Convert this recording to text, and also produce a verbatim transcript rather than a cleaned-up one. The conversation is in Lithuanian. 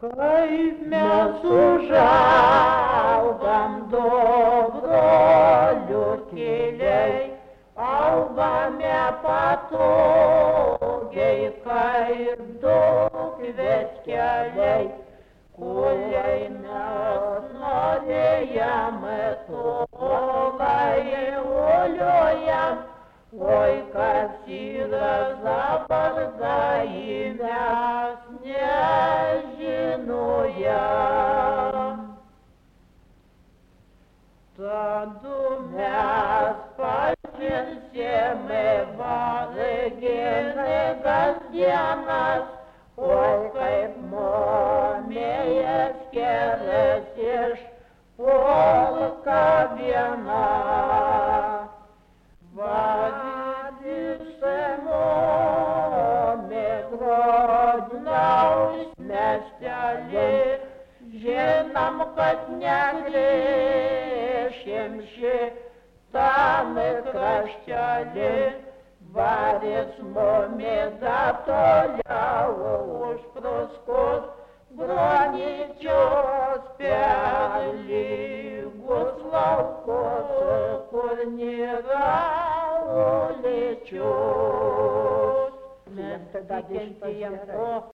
Kaip mes užaugam du brolių keliai, augame patogiai kaip du kvieskeliai, kuriai mes norėjome tolai uliojam, oi kas yra dabar gai mes nežinojam. Tadu mes pažinsime vargingas dienas, oi kaip momėjas kelias iš polka viena. Vadisi momė Grodnaus miestelį, žinom, kad negrįšim šitam kraštelį. Varis momė dar toliau už pruskus Broničios per lygus laukus, kur nėra uličius. Mes tada tikintiem